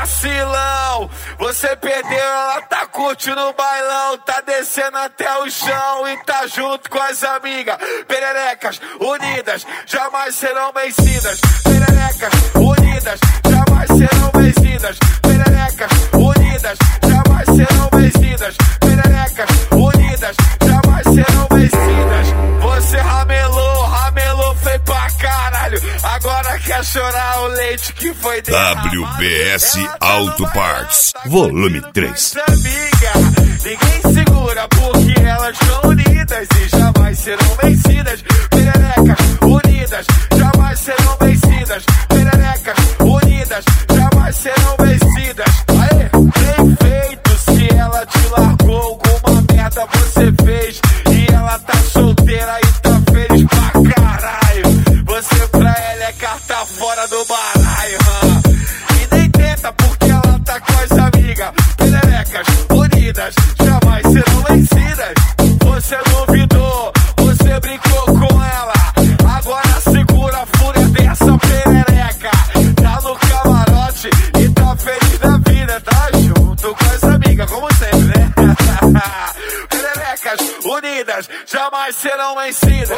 vacilão. Você perdeu, ela tá curtindo o bailão, tá descendo até o chão e tá junto com as amigas. Pererecas unidas, jamais serão vencidas. Pererecas unidas, jamais serão vencidas. Pererecas unidas, jamais serão vencidas. Pererecas unidas, jamais serão vencidas. Você ramelou, foi pra caralho. Agora quer chorar o leite que foi derramado. WBS Auto Parts, volume 3. Ninguém segura porque elas estão unidas e jamais serão vencidas. Pererecas unidas, jamais serão vencidas. Pererecas unidas, jamais serão vencidas. Aê, bem feito, se ela te largou, alguma merda você fez e ela tá solteira e tá feliz pra caralho. Você pra ela é carta fora do baralho, e nem tenta porque ela tá com as amigas. Pererecas unidas, jamais serão vencidas. Você duvidou, você brincou com ela, agora segura a fúria dessa perereca. Tá no camarote e tá feliz da vida, tá junto com as amigas, como sempre, né? Pererecas unidas, jamais serão vencidas.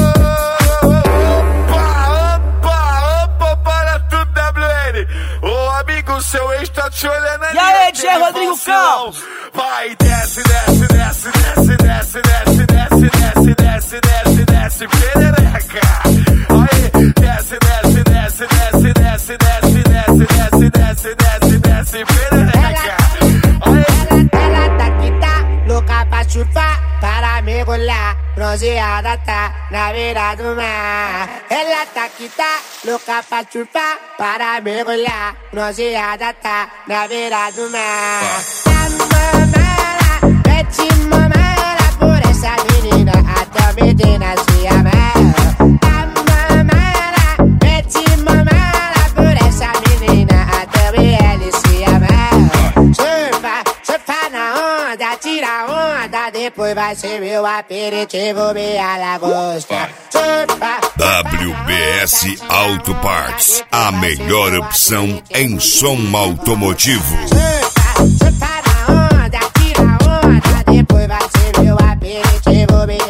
Opa, para tudo, WN. Ô amigo, seu ex tá te olhando ali. E aí, DJ Rodrigo Campos? Vai, desce, desce, desce, desce, desce, desce, desce, desce, desce, desce, desce, perereca. Aí, desce, desce, desce, desce, desce, desce, desce, desce, desce, desce, desce, perereca. Ela tá que tá louca pra chupar, para mergulhar, bronzeada tá na beira do mar. Ela tá que tá louca pra chupar, para mergulhar, bronzeada tá na beira do mar. Mete mamara por essa menina, até o Medina se amarra. Mete mamara por essa menina, até o BL se amarra. Surfa na onda, tira onda, depois vai ser meu aperitivo, minha lagosta. WBS Auto Parts, a melhor opção em som automotivo. Surfa na onda, tira onda, depois vai ser meu aperitivo, minha